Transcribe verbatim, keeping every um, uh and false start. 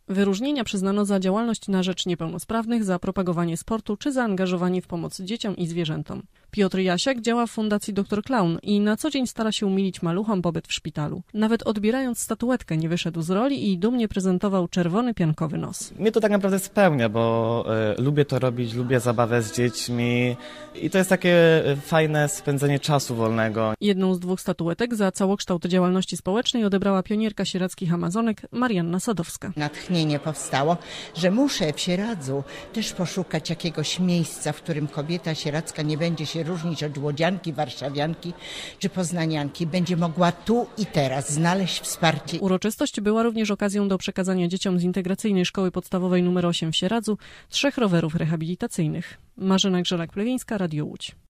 Wyróżnienia przyznano za działalność na rzecz niepełnosprawnych, za propagowanie sportu czy zaangażowanie w pomoc dzieciom i zwierzętom. Piotr Jasiak działa w Fundacji doktor Klaun i na co dzień stara się umilić maluchom pobyt w szpitalu. Nawet odbierając statuetkę nie wyszedł z roli i dumnie prezentował czerwony piankowy nos. Mnie to tak naprawdę spełnia, bo y, lubię to robić, lubię zabawę z dziećmi i to jest takie fajne spędzenie czasu wolnego. Jedną z dwóch statuetek za całokształt działalności społecznej odebrała pionierka sierackich Amazonek Marianna Sadowska. Natchnienie powstało, że muszę w Sieradzu też poszukać jakiegoś miejsca, w którym kobieta sieradzka nie będzie się różnić od łodzianki, warszawianki czy poznanianki. Będzie mogła tu i teraz znaleźć wsparcie. Uroczystość była również okazją do przekazania dzieciom z Integracyjnej Szkoły Podstawowej numer osiem w Sieradzu trzech rowerów rehabilitacyjnych. Marzena Grzelak-Plewińska, Radio Łódź.